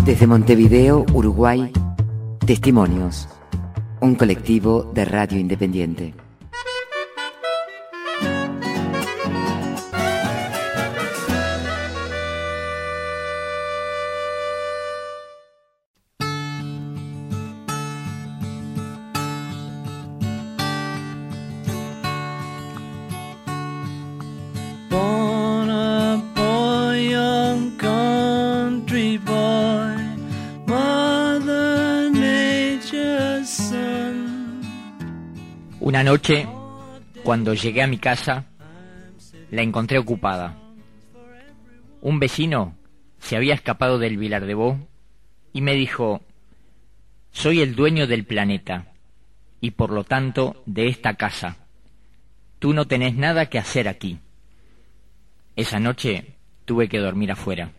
Desde Montevideo, Uruguay, Testimonios, un colectivo de radio independiente. Una noche, cuando llegué a mi casa, la encontré ocupada. Un vecino se había escapado del Vilar de Bo y me dijo: soy el dueño del planeta y por lo tanto de esta casa. Tú no tenés nada que hacer aquí. Esa noche tuve que dormir afuera.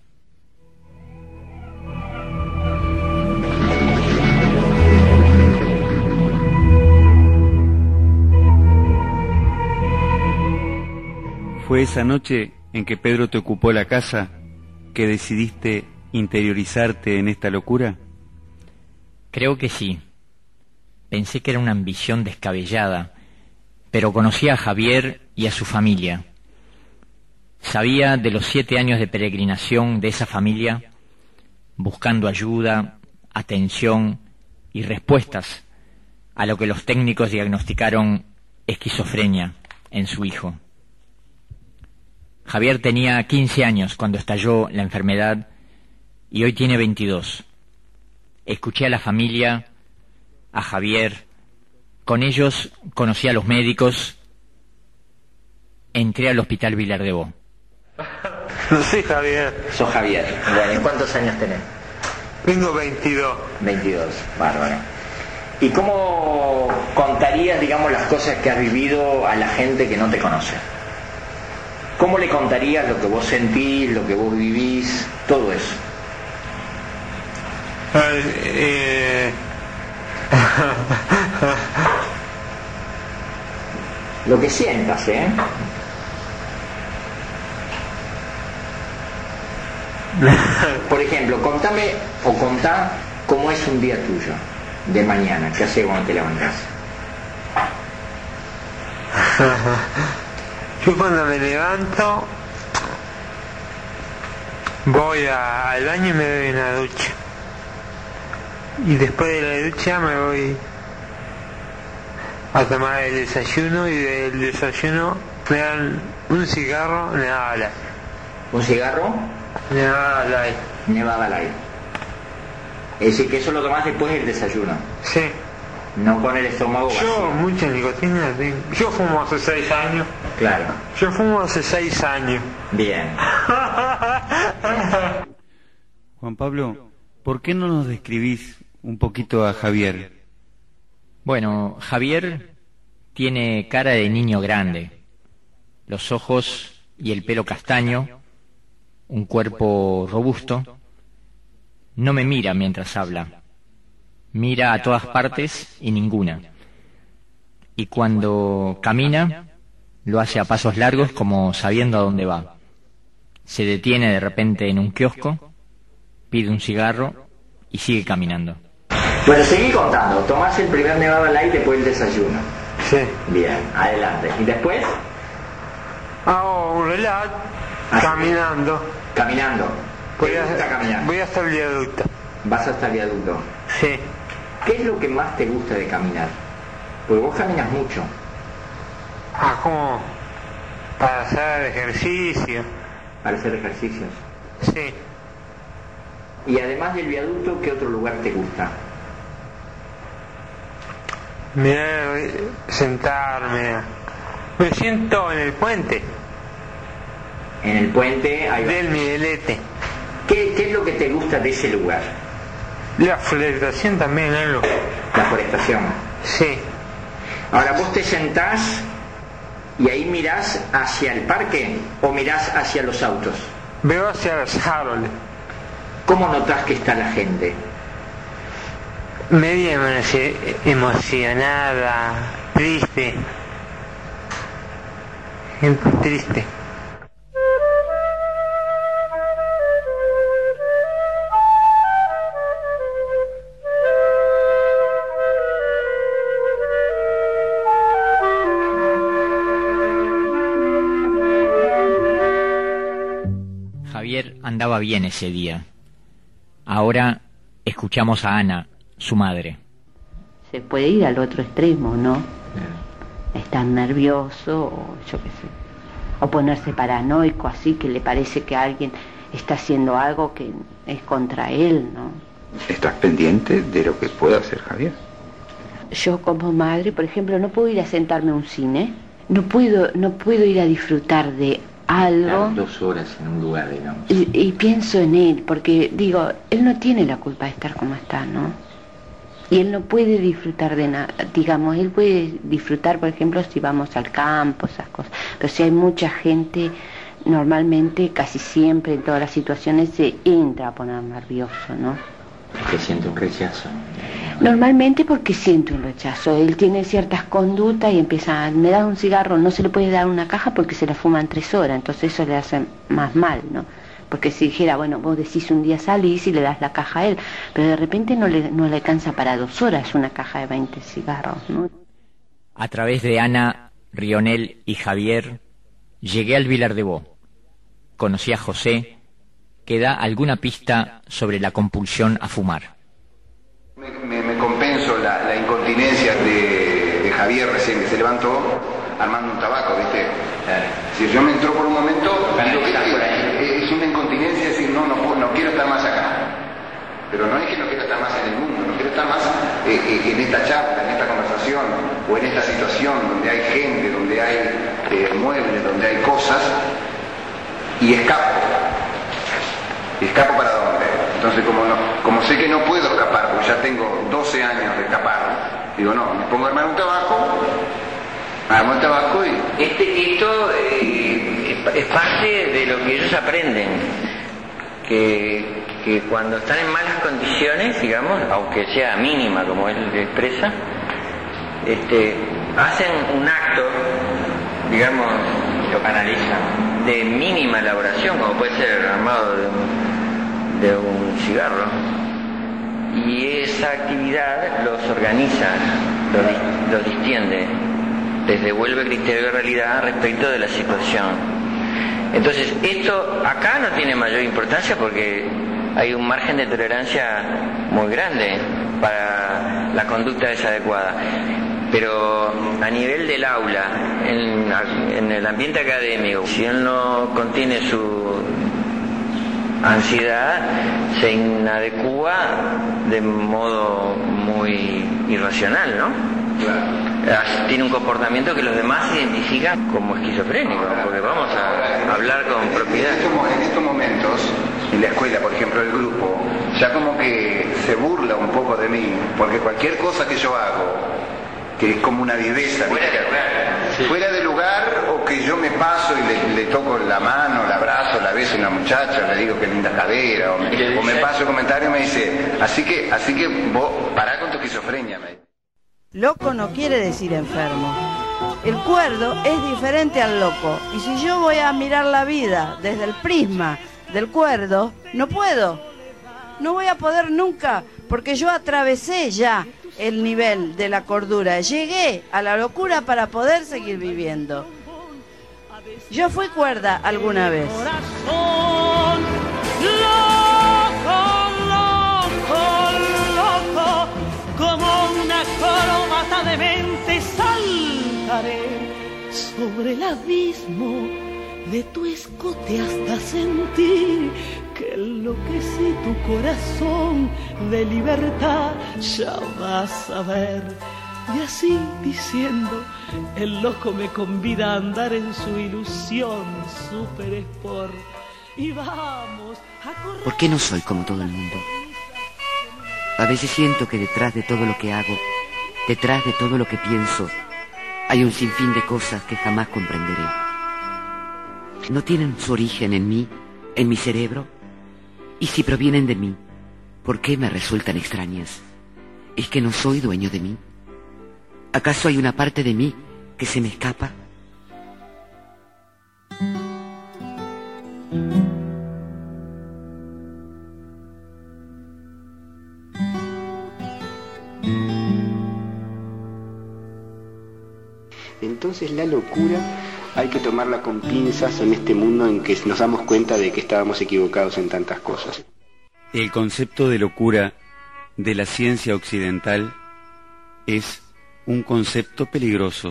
¿Fue esa noche en que Pedro te ocupó la casa que decidiste interiorizarte en esta locura? Creo que sí. Pensé que era una ambición descabellada, pero conocí a Javier y a su familia. Sabía de los 7 años de peregrinación de esa familia, buscando ayuda, atención y respuestas a lo que los técnicos diagnosticaron esquizofrenia en su hijo. Javier tenía 15 años cuando estalló la enfermedad y hoy tiene 22. Escuché a la familia, a Javier, con ellos conocí a los médicos, entré al Hospital Vilar de Bo. No soy Javier. Sos Javier. Bueno, ¿cuántos años tenés? Tengo 22. 22, bárbaro. ¿Y cómo contarías, digamos, las cosas que has vivido a la gente que no te conoce? ¿Cómo le contarías lo que vos sentís, lo que vos vivís, todo eso? Lo que sientas, ¿eh? Por ejemplo, contá cómo es un día tuyo, de mañana, ¿qué haces cuando te levantás? Yo cuando me levanto voy al baño y me doy una ducha. Y después de la ducha me voy a tomar el desayuno y del desayuno me dan un cigarro Nevada Light. ¿Un cigarro? Nevada Light. Nevada Light. Es decir, que eso lo tomás después del desayuno. Sí. No con el estómago vacío. Yo mucha nicotina tengo. Yo fumo hace 6 años. Claro. Yo fumo hace 6 años. Bien. Juan Pablo, ¿por qué no nos describís un poquito a Javier? Bueno, Javier tiene cara de niño grande, los ojos y el pelo castaño, un cuerpo robusto. No me mira mientras habla. Mira a todas partes y ninguna. Y cuando camina, lo hace a pasos largos como sabiendo a dónde va. Se detiene de repente en un kiosco, pide un cigarro y sigue caminando. Bueno, seguí contando. Tomás el primer Nevada Light después del desayuno. Sí. Bien, adelante. ¿Y después? Hago un relato caminando. Caminando. Voy ¿Te gusta caminar? Voy hasta el viaducto. ¿Vas hasta el viaducto? Sí. ¿Qué es lo que más te gusta de caminar? Porque vos caminas mucho. Como para hacer ejercicio. Para hacer ejercicios. Sí. Y además del viaducto, ¿qué otro lugar te gusta? Mirar, sentarme. Me siento en el puente. En el puente hay... Del Miguelete. ¿Qué es lo que te gusta de ese lugar? La florestación también, algo. La forestación. Sí. Ahora, vos te sentás y ahí mirás hacia el parque o mirás hacia los autos. Veo hacia los árboles. ¿Cómo notás que está la gente? Media emocionada, triste. Gente triste. Javier andaba bien ese día. Ahora escuchamos a Ana, su madre. Se puede ir al otro extremo, ¿no? Estar nervioso o yo qué sé. O ponerse paranoico, así que le parece que alguien está haciendo algo que es contra él, ¿no? ¿Estás pendiente de lo que pueda hacer Javier? Yo como madre, por ejemplo, no puedo ir a sentarme a un cine, no puedo ir a disfrutar de algo. Estar 2 horas en un lugar, digamos. Y pienso en él, porque digo, él no tiene la culpa de estar como está, ¿no? Y él no puede disfrutar de nada, digamos, él puede disfrutar, por ejemplo, si vamos al campo, esas cosas. Pero si hay mucha gente, normalmente, casi siempre, en todas las situaciones, se entra a poner nervioso, ¿no? Que siente un rechazo. Normalmente porque siente un rechazo. Él tiene ciertas conductas y empieza, me das un cigarro, no se le puede dar una caja porque se la fuma en 3 horas, entonces eso le hace más mal, ¿no? Porque si dijera, bueno, vos decís un día salís y le das la caja a él, pero de repente no le alcanza para 2 horas una caja de 20 cigarros, ¿no? A través de Ana, Rionel y Javier, llegué al Vilar de Bo. Conocí a José, que da alguna pista sobre la compulsión a fumar. Me compenso la incontinencia de Javier recién que se levantó armando un tabaco, ¿viste? Si yo me entró por un momento, digo, es una incontinencia, es decir, no quiero estar más acá. Pero no es que no quiero estar más en el mundo, no quiero estar más en esta charla, en esta conversación, o en esta situación donde hay gente, donde hay muebles, donde hay cosas, y escapo. ¿Escapo para dónde? Entonces, como sé que no puedo escapar, porque ya tengo 12 años de escapar, digo, no, me pongo a armar un tabaco, armo el tabaco y... Esto es parte de lo que ellos aprenden, que cuando están en malas condiciones, digamos, aunque sea mínima, como él expresa, hacen un acto, digamos, lo canalizan, de mínima elaboración, como puede ser armado de un cigarro, y esa actividad los organiza, los distiende, les devuelve criterio de realidad respecto de la situación. Entonces, esto acá no tiene mayor importancia porque hay un margen de tolerancia muy grande para la conducta desadecuada. Pero a nivel del aula, en el ambiente académico, si él no contiene su ansiedad, se inadecúa de modo muy irracional, ¿no? Tiene un comportamiento que los demás identifican como esquizofrénico, porque vamos a hablar con propiedad. En estos momentos, en la escuela, por ejemplo, el grupo, ya como que se burla un poco de mí, porque cualquier cosa que yo hago, que es como una viveza, fuera de lugar, o que yo me paso y le toco la mano, la abrazo, la beso a una muchacha, le digo que linda cadera, o me paso el comentario y me dice, así que vos pará con tu esquizofrenia, me dice. Loco no quiere decir enfermo. El cuerdo es diferente al loco. Y si yo voy a mirar la vida desde el prisma del cuerdo, no puedo. No voy a poder nunca, porque yo atravesé ya el nivel de la cordura. Llegué a la locura para poder seguir viviendo. Yo fui cuerda alguna vez. Como una corbata de mente saltaré sobre el abismo de tu escote hasta sentir que enloquecí tu corazón de libertad. Ya vas a ver. Y así diciendo, el loco me convida a andar en su ilusión super sport. Y vamos a correr. ¿Por qué no soy como todo el mundo? A veces siento que detrás de todo lo que hago, detrás de todo lo que pienso, hay un sinfín de cosas que jamás comprenderé. ¿No tienen su origen en mí, en mi cerebro? Y si provienen de mí, ¿por qué me resultan extrañas? ¿Es que no soy dueño de mí? ¿Acaso hay una parte de mí que se me escapa? Entonces la locura hay que tomarla con pinzas en este mundo en que nos damos cuenta de que estábamos equivocados en tantas cosas. El concepto de locura de la ciencia occidental es un concepto peligroso.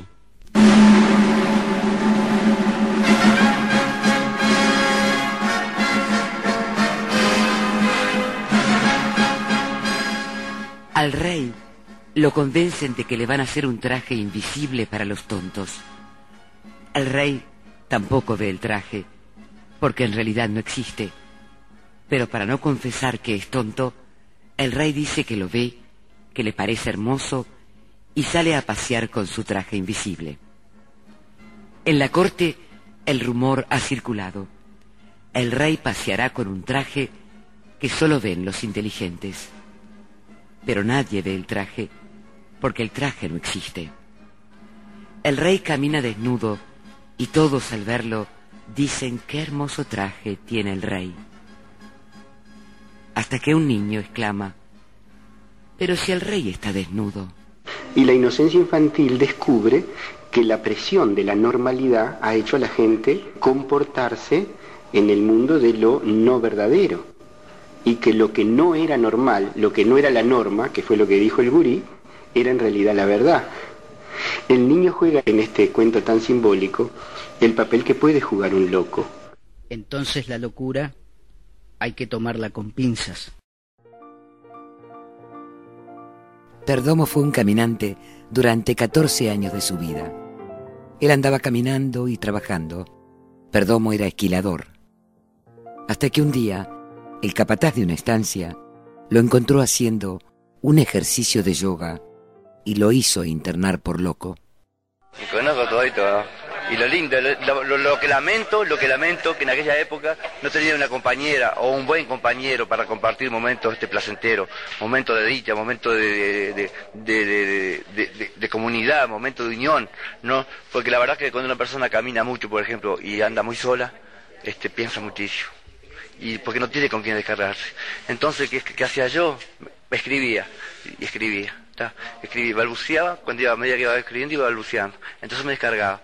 Al rey lo convencen de que le van a hacer un traje invisible para los tontos. El rey tampoco ve el traje, porque en realidad no existe. Pero para no confesar que es tonto, el rey dice que lo ve, que le parece hermoso, y sale a pasear con su traje invisible. En la corte, el rumor ha circulado. El rey paseará con un traje que solo ven los inteligentes. Pero nadie ve el traje, porque el traje no existe. El rey camina desnudo, y todos al verlo dicen qué hermoso traje tiene el rey. Hasta que un niño exclama, pero si el rey está desnudo. Y la inocencia infantil descubre que la presión de la normalidad ha hecho a la gente comportarse en el mundo de lo no verdadero. Y que lo que no era normal, lo que no era la norma, que fue lo que dijo el gurí, era en realidad la verdad. El niño juega en este cuento tan simbólico el papel que puede jugar un loco. Entonces la locura hay que tomarla con pinzas. Perdomo fue un caminante durante 14 años de su vida. Él andaba caminando y trabajando. Perdomo era esquilador. Hasta que un día, el capataz de una estancia lo encontró haciendo un ejercicio de yoga y lo hizo internar por loco. Y conozco todo esto, ¿no? Y lo lindo, lo que lamento, que en aquella época no tenía una compañera o un buen compañero para compartir momentos placenteros, momentos de dicha, momentos de comunidad, momentos de unión, ¿no? Porque la verdad que cuando una persona camina mucho, por ejemplo, y anda muy sola, piensa muchísimo. Y porque no tiene con quién descargarse. Entonces, ¿qué hacía yo? Escribía, ¿tá? Escribía, balbuceaba, cuando iba a medida que iba escribiendo, iba balbuceando. Entonces me descargaba.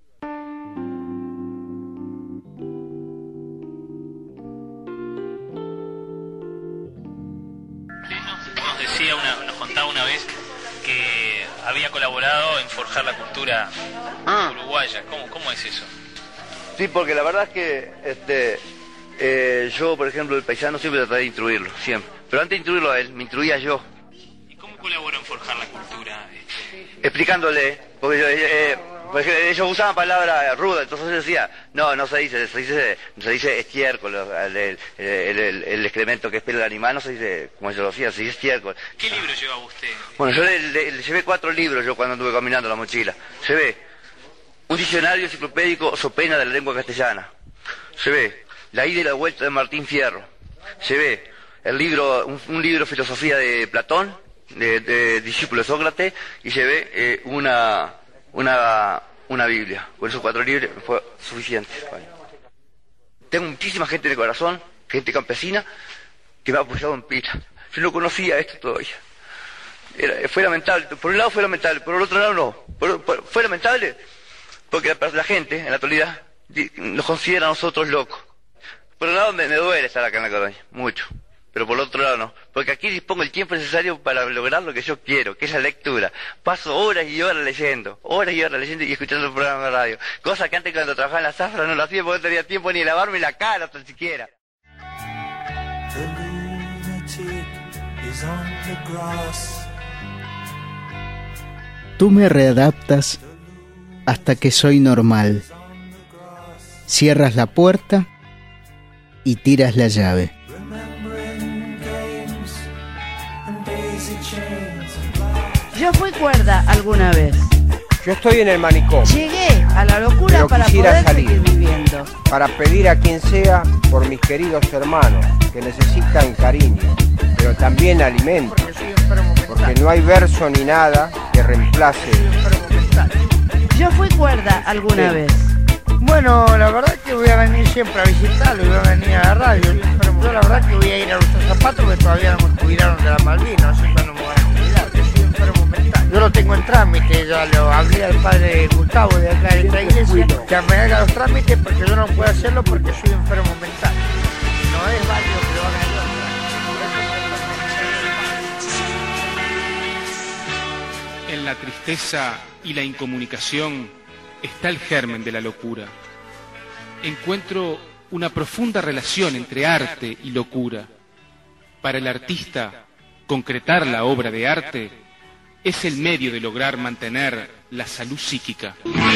Nos contaba una vez que había colaborado en forjar la cultura uruguaya. ¿Cómo es eso? Sí, porque la verdad es que yo, por ejemplo, el paisano siempre traté de instruirlo, siempre. Pero antes de instruirlo a él, me instruía yo. ¿Y cómo colaboró en forjar la cultura? Explicándole, porque ellos usaban palabras rudas, entonces yo decía, no se dice estiércol, el excremento que es pelo del animal, no se dice, como yo lo decía, se dice estiércol. ¿Qué libro llevaba usted? Bueno, yo le llevé 4 libros yo cuando anduve caminando la mochila. Llevé un diccionario enciclopédico so pena de la lengua castellana. Llevé La ida y la vuelta de Martín Fierro. Llevé un libro de filosofía de Platón, de discípulo de Sócrates, y llevé una Biblia. Por esos 4 libros fue suficiente. Vale. Tengo muchísima gente de corazón, gente campesina, que me ha apoyado en pila. Yo no conocía esto todavía. Fue lamentable. Por un lado fue lamentable, por el otro lado no. Fue lamentable porque la gente, en la actualidad, nos considera a nosotros locos. Por un lado me duele estar acá en la colonia, mucho. Pero por el otro lado no, porque aquí dispongo el tiempo necesario para lograr lo que yo quiero, que es la lectura. Paso horas y horas leyendo y escuchando el programa de radio. Cosa que antes cuando trabajaba en la zafra no lo hacía porque no tenía tiempo ni de lavarme la cara, tan siquiera. Tú me readaptas hasta que soy normal. Cierras la puerta y tiras la llave. Yo fui cuerda alguna vez. Yo estoy en el manicomio. Llegué a la locura pero para poder seguir viviendo. Para pedir a quien sea por mis queridos hermanos que necesitan cariño, pero también alimento. Porque no hay verso ni nada que reemplace. Yo fui cuerda alguna vez. Bueno, la verdad que voy a venir siempre a visitarlo y voy a venir a la radio. Yo la verdad que voy a ir a Los Zapatos, que todavía no me jubilaron de la Malvinas, así que no me van a jubilar, que soy enfermo mental. Yo lo tengo en trámite, ya lo hablé al padre Gustavo de acá de esta iglesia, que me haga los trámites porque yo no puedo hacerlo porque soy enfermo mental. No es válido que lo hagan yo. En la tristeza y la incomunicación está el germen de la locura. Encuentro una profunda relación entre arte y locura. Para el artista, concretar la obra de arte es el medio de lograr mantener la salud psíquica.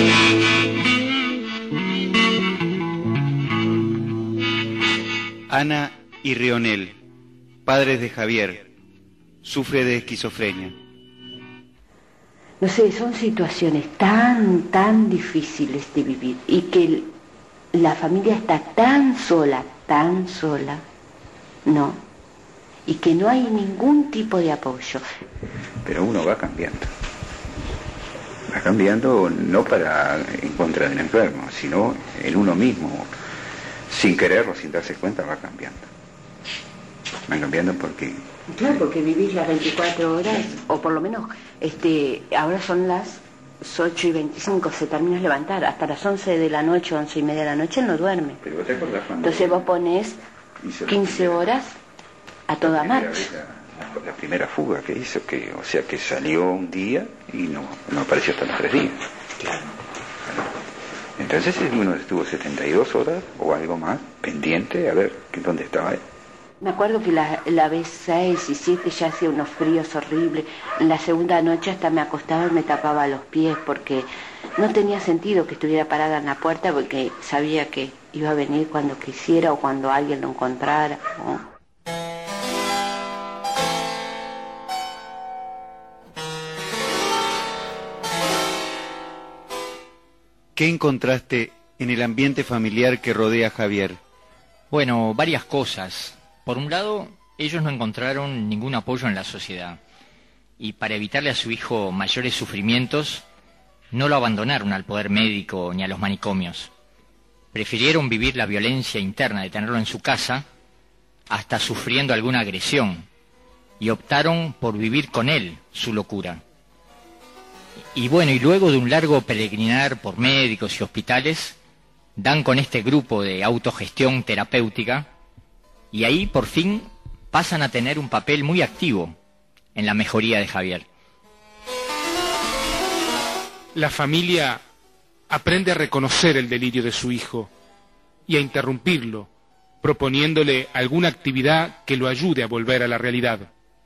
Ana y Rionel, padres de Javier, sufre de esquizofrenia. No sé, son situaciones tan difíciles de vivir y que la familia está tan sola, ¿no? Y que no hay ningún tipo de apoyo. Pero uno va cambiando no para en contra del enfermo, sino en uno mismo, sin quererlo, sin darse cuenta, va cambiando porque... Claro, porque vivís las 24 horas, o por lo menos, ahora son las 8:25, se termina de levantar, hasta las 11 de la noche, 11:30 de la noche, él no duerme. Pero ¿te acordás cuando... Entonces vos ponés 15 horas a toda marcha. La primera fuga que hizo, o sea que salió un día y no apareció hasta los 3 días. Claro. Entonces uno estuvo 72 horas o algo más pendiente a ver dónde estaba él. Me acuerdo que la vez 6 y 7 ya hacía unos fríos horribles. En la segunda noche hasta me acostaba y me tapaba los pies porque no tenía sentido que estuviera parada en la puerta porque sabía que iba a venir cuando quisiera o cuando alguien lo encontrara, ¿no? ¿Qué encontraste en el ambiente familiar que rodea a Javier? Bueno, varias cosas. Por un lado, ellos no encontraron ningún apoyo en la sociedad. Y para evitarle a su hijo mayores sufrimientos, no lo abandonaron al poder médico ni a los manicomios. Prefirieron vivir la violencia interna de tenerlo en su casa, hasta sufriendo alguna agresión, y optaron por vivir con él su locura. Y bueno, y luego de un largo peregrinar por médicos y hospitales, dan con este grupo de autogestión terapéutica, y ahí por fin pasan a tener un papel muy activo en la mejoría de Javier. La familia aprende a reconocer el delirio de su hijo y a interrumpirlo, proponiéndole alguna actividad que lo ayude a volver a la realidad.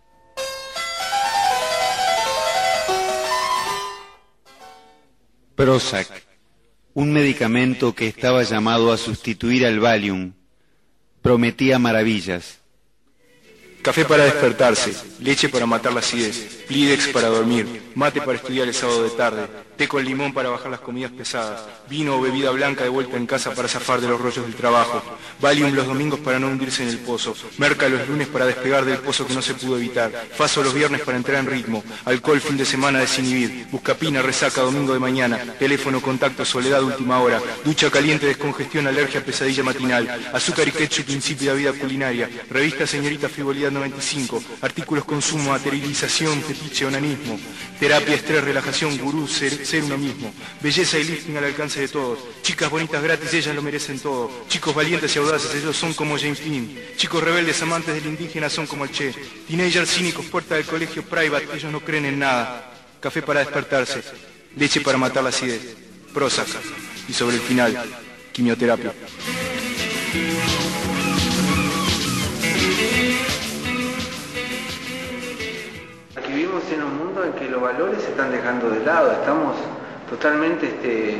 Prozac, un medicamento que estaba llamado a sustituir al Valium, prometía maravillas. Café para despertarse, leche para matar la acidez, Plidex para dormir, mate para estudiar el sábado de tarde, té con limón para bajar las comidas pesadas, vino o bebida blanca de vuelta en casa para zafar de los rollos del trabajo, Valium los domingos para no hundirse en el pozo, Merca los lunes para despegar del pozo que no se pudo evitar, Faso los viernes para entrar en ritmo, alcohol fin de semana desinhibir, Buscapina, resaca, domingo de mañana, teléfono, contacto, soledad, última hora, ducha caliente, descongestión, alergia, pesadilla matinal, azúcar y ketchup, insípida vida culinaria, revista Señorita Frivolidad 95, artículos consumo, materialización, fetiche, onanismo, terapia, estrés, relajación, gurú, ser uno mismo, belleza y lifting al alcance de todos, chicas bonitas gratis, ellas lo merecen todo, chicos valientes y audaces, ellos son como James Dean, chicos rebeldes amantes del indígena son como el Che, teenagers cínicos, puerta del colegio private, ellos no creen en nada, café para despertarse, leche para matar la acidez, Prozac, y sobre el final, quimioterapia. Vivimos en un mundo en que los valores se están dejando de lado, estamos totalmente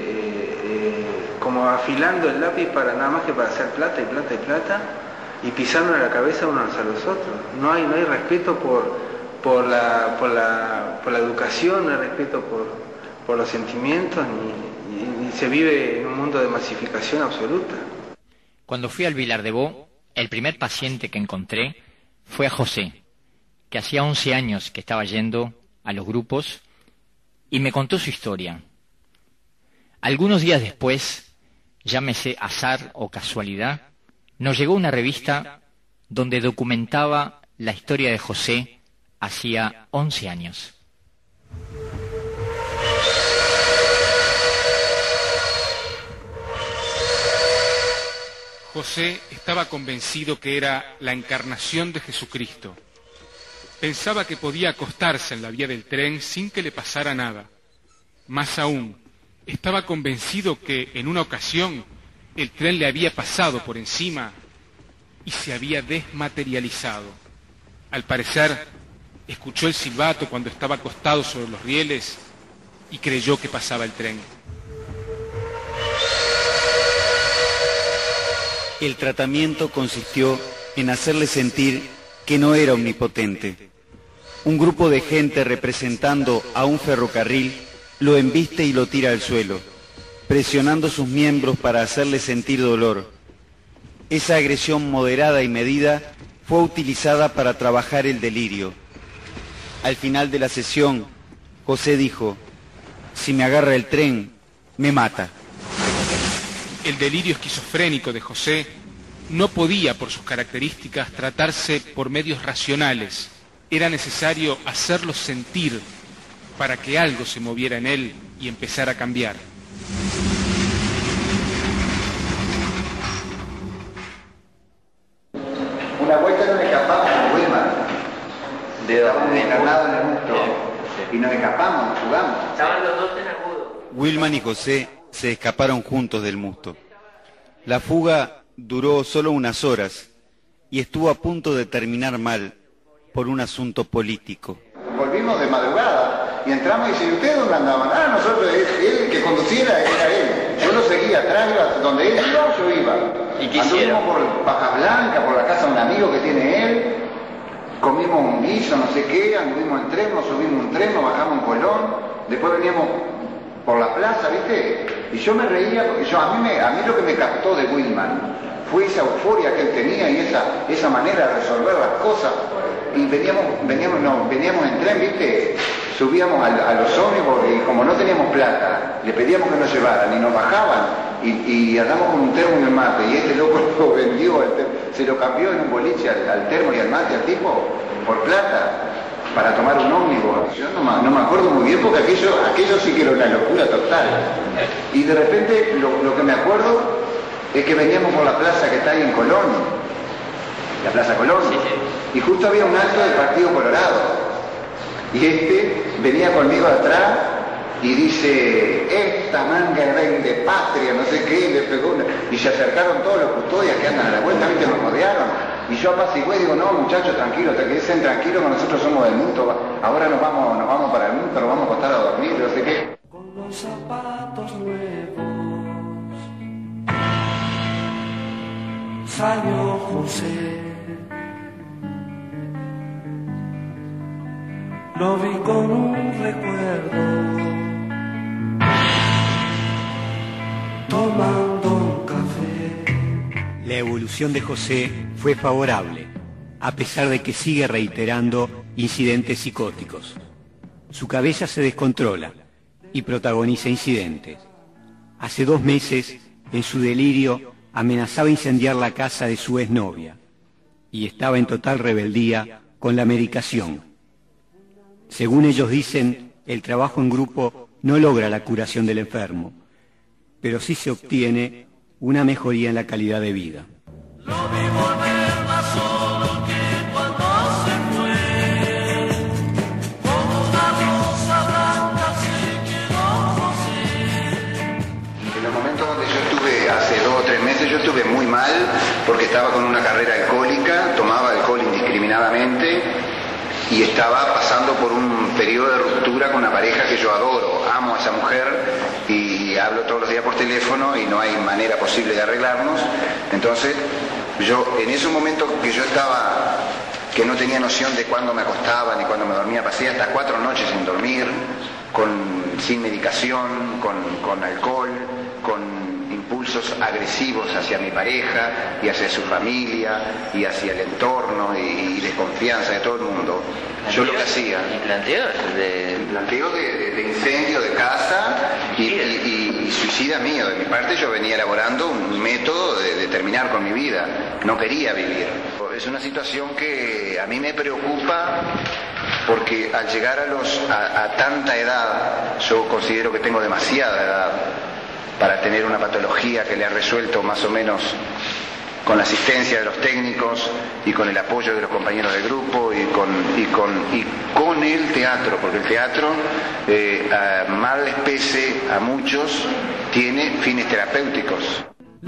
como afilando el lápiz para nada más que para hacer plata y plata y plata y pisando la cabeza unos a los otros. No hay respeto por la educación, no hay respeto por los sentimientos ni se vive en un mundo de masificación absoluta. Cuando fui al Vilar de Bo, el primer paciente que encontré fue a José, que hacía 11 años que estaba yendo a los grupos, y me contó su historia. Algunos días después, llámese azar o casualidad, nos llegó una revista donde documentaba la historia de José hacía 11 años. José estaba convencido que era la encarnación de Jesucristo. Pensaba que podía acostarse en la vía del tren sin que le pasara nada. Más aún, estaba convencido que en una ocasión el tren le había pasado por encima y se había desmaterializado. Al parecer, escuchó el silbato cuando estaba acostado sobre los rieles y creyó que pasaba el tren. El tratamiento consistió en hacerle sentir que no era omnipotente. Un grupo de gente representando a un ferrocarril lo embiste y lo tira al suelo, presionando sus miembros para hacerle sentir dolor. Esa agresión moderada y medida fue utilizada para trabajar el delirio. Al final de la sesión, José dijo: si me agarra el tren, me mata. El delirio esquizofrénico de José no podía, por sus características, tratarse por medios racionales. Era necesario hacerlo sentir para que algo se moviera en él y empezara a cambiar. Una vuelta nos escapamos con Wilman. ¿De dónde? Internado en el mundo. Y nos escapamos, nos jugamos. Estaban los dos en agudo. Wilman y José se escaparon juntos del Musto. La fuga duró solo unas horas y estuvo a punto de terminar mal por un asunto político. Volvimos de madrugada y entramos y dice: ¿ustedes dónde andaban? Ah, nosotros, él el que conduciera era él. Yo lo seguía atrás, iba donde él iba, yo iba. ¿Y qué hicieron? Anduvimos por Baja Blanca, por la casa de un amigo que tiene él, comimos un guiso, no sé qué, anduvimos en tren, nos subimos un tren, nos bajamos en Colón, después veníamos por la plaza, ¿viste? Y yo me reía, porque a mí lo que me captó de Wilman fue esa euforia que él tenía y esa manera de resolver las cosas. Y veníamos en tren, ¿viste? Subíamos a los ómnibus y como no teníamos plata, le pedíamos que nos llevaran y nos bajaban y andamos con un termo y el mate, y este loco lo vendió, se lo cambió en un boliche al termo y al mate al tipo por plata para tomar un ómnibus. Yo no me acuerdo muy bien porque aquello sí que era una locura total. Y de repente lo que me acuerdo es que veníamos por la plaza que está ahí en Colón, la Plaza Colón, y justo había un alto del Partido Colorado. Y venía conmigo atrás y dice: esta manga de vende patria, no sé qué, y le pegó y se acercaron todos los custodias que andan a la vuelta, ¿viste? Nos rodearon. Y yo apacigué y digo: no, muchachos, tranquilos, quédense tranquilos, que nosotros somos del mundo, ahora nos vamos para el mundo, nos vamos a acostar a dormir, no sé qué. Con los zapatos nuevos salió José. Lo vi con un recuerdo, tomando un café. La evolución de José fue favorable, a pesar de que sigue reiterando incidentes psicóticos. Su cabeza se descontrola y protagoniza incidentes. Hace 2 meses, en su delirio, amenazaba incendiar la casa de su exnovia y estaba en total rebeldía con la medicación. Según ellos dicen, el trabajo en grupo no logra la curación del enfermo, pero sí se obtiene una mejoría en la calidad de vida. Lo vi volver más solo que cuando se fue. Como una rosa blanca se quedó José. En los momentos donde yo estuve, hace 2 o 3 meses, yo estuve muy mal porque estaba con una carrera alcohólica, tomaba alcohol indiscriminadamente y estaba pasando por un periodo de ruptura con una pareja que yo adoro, amo a esa mujer y hablo todos los días por teléfono y no hay manera posible de arreglarnos. Entonces yo en ese momento que yo estaba, que no tenía noción de cuándo me acostaba ni cuándo me dormía, pasé hasta 4 noches sin dormir, sin medicación, con alcohol, con impulsos agresivos hacia mi pareja y hacia su familia y hacia el entorno y desconfianza de todo el mundo. Yo lo que hacía... ¿Y planteos? Planteo de incendio de casa y suicida mío. De mi parte yo venía elaborando un método de terminar con mi vida. No quería vivir. Es una situación que a mí me preocupa porque al llegar a tanta edad, yo considero que tengo demasiada edad para tener una patología que le ha resuelto más o menos la asistencia de los técnicos y con el apoyo de los compañeros del grupo y con el teatro, porque el teatro, mal les pese a muchos, tiene fines terapéuticos.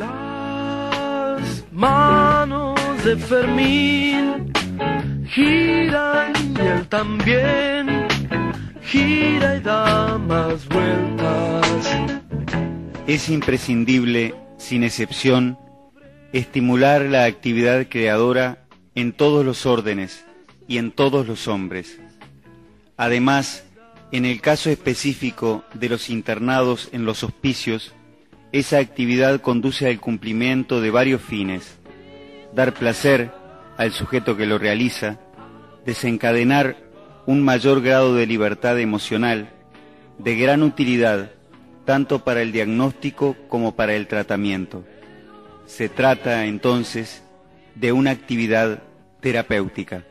Las manos de Fermín giran y él también gira y da más vueltas. Es imprescindible, sin excepción, estimular la actividad creadora en todos los órdenes y en todos los hombres. Además, en el caso específico de los internados en los hospicios, esa actividad conduce al cumplimiento de varios fines: dar placer al sujeto que lo realiza, desencadenar un mayor grado de libertad emocional, de gran utilidad tanto para el diagnóstico como para el tratamiento. Se trata entonces de una actividad terapéutica.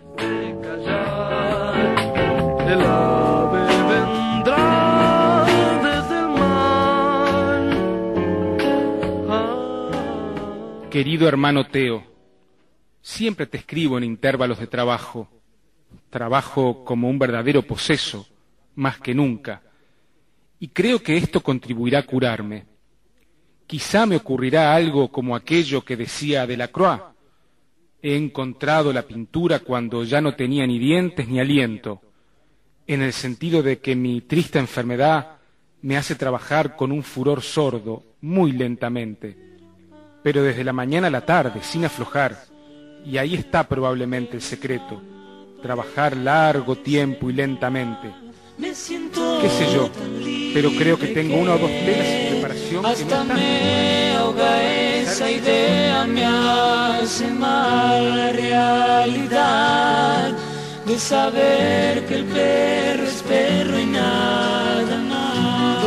El ave vendrá desde el mar. Querido hermano Teo, siempre te escribo en intervalos de trabajo. Trabajo como un verdadero poseso, más que nunca. Y creo que esto contribuirá a curarme. Quizá me ocurrirá algo como aquello que decía Delacroix: he encontrado la pintura cuando ya no tenía ni dientes ni aliento, en el sentido de que mi triste enfermedad me hace trabajar con un furor sordo, muy lentamente, pero desde la mañana a la tarde, sin aflojar, y ahí está probablemente el secreto: trabajar largo tiempo y lentamente. Qué sé yo, pero creo que tengo una o dos telas en preparación que no están. Me ahoga esa idea, me hace mal la realidad de saber que el perro es perro y nada más.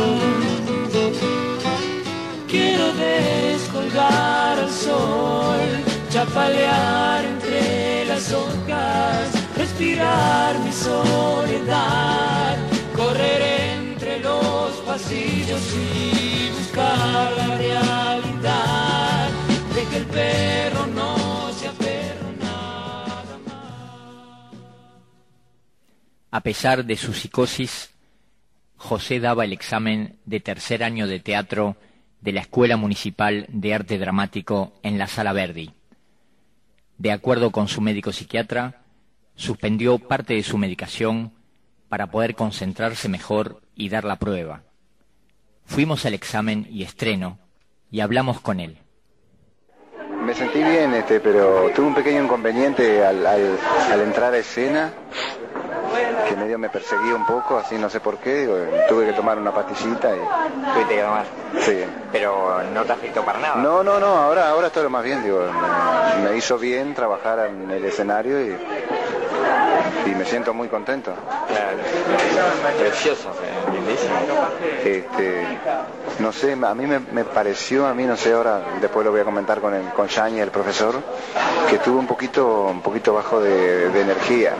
Quiero descolgar al sol, chapalear entre las hojas, respirar mi soledad, correr entre los pasillos y buscar la realidad de que el perro no sea perro nada más. A pesar de su psicosis, José daba el examen de tercer año de teatro de la Escuela Municipal de Arte Dramático en la Sala Verdi. De acuerdo con su médico psiquiatra, suspendió parte de su medicación para poder concentrarse mejor y dar la prueba. Fuimos al examen y estreno y hablamos con él. Me sentí bien, pero tuve un pequeño inconveniente al entrar a escena, que medio me perseguía un poco, así no sé por qué, tuve que tomar una pastillita y... ¿Tuviste que tomar? Sí. Pero no te afectó para nada. No, ahora estoy lo más bien, me hizo bien trabajar en el escenario y me siento muy contento. Claro. Precioso, lindísimo. No sé, a mí me pareció, no sé, ahora después lo voy a comentar con Yañez, el profesor, que estuve un poquito bajo de energía.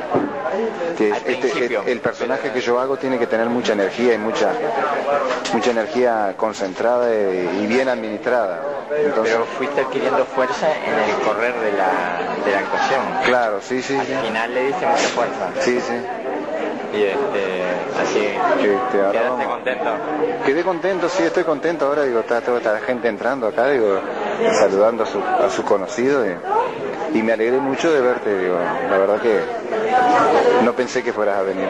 El personaje que yo hago tiene que tener mucha energía y mucha energía concentrada y bien administrada. Entonces, pero fuiste adquiriendo fuerza en el correr de la actuación. Claro, sí. Al final le diste mucha fuerza. Sí. Y así, ¿quedaste contento? Quedé contento, sí, estoy contento. Ahora está toda esta gente entrando acá, saludando a su conocido y me alegré mucho de verte, la verdad que no pensé que fueras a venir.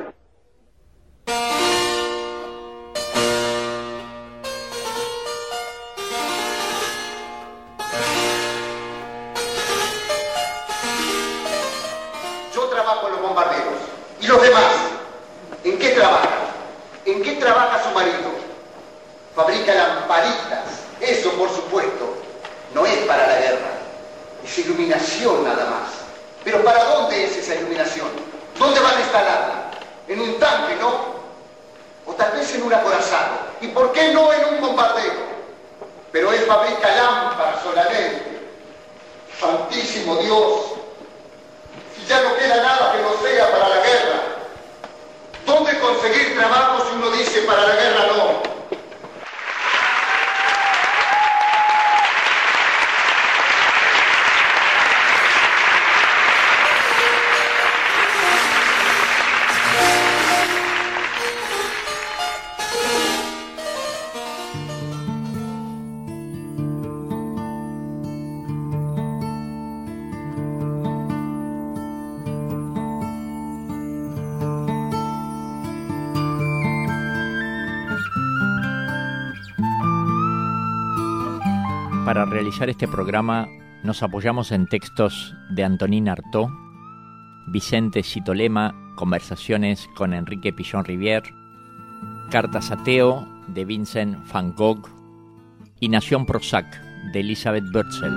Yo trabajo en los bombarderos. ¿Y los demás? ¿En qué trabajan? ¿En qué trabaja su marido? Fabrica lamparitas. Eso, por supuesto, no es para la guerra. Es iluminación nada más. Pero ¿para dónde es esa iluminación? ¿Dónde van a instalarla? En un tanque, ¿no? O tal vez en un acorazado. ¿Y por qué no en un bombardero? Pero él fabrica lámparas solamente. Santísimo Dios. Si ya no queda nada que no sea para la guerra. ¿Dónde conseguir trabajo si uno dice para la guerra no? Para realizar este programa nos apoyamos en textos de Antonín Artaud, Vicente Citolema, Conversaciones con Enrique Pillon Rivière, Cartas a Theo, de Vincent van Gogh, y Nación Prozac, de Elizabeth Bürzel.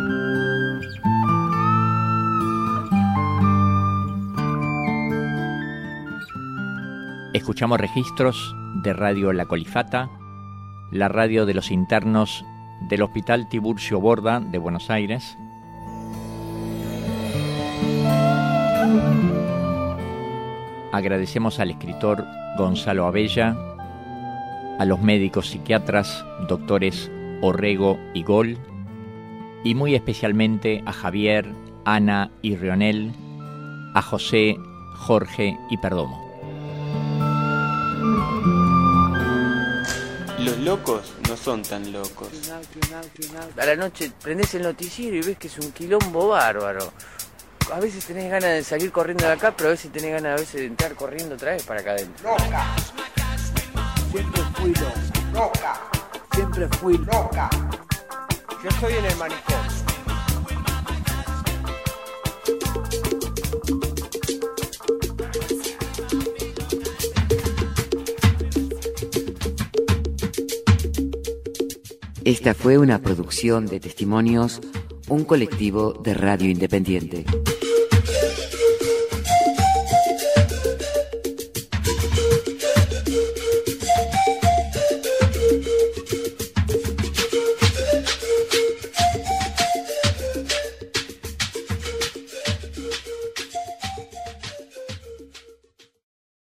Escuchamos registros de Radio La Colifata, la radio de los internos del Hospital Tiburcio Borda de Buenos Aires. Agradecemos al escritor Gonzalo Abella, a los médicos psiquiatras doctores Orrego y Gol, y muy especialmente a Javier, Ana y Rionel, a José, Jorge y Perdomo. Los locos no son tan locos. A la noche prendés el noticiero y ves que es un quilombo bárbaro. A veces tenés ganas de salir corriendo de acá, pero a veces tenés ganas de entrar corriendo otra vez para acá adentro. Loca. Siempre fui loca. Siempre fui loca. Yo estoy en el manicomio. Esta fue una producción de Testimonios, un colectivo de radio independiente.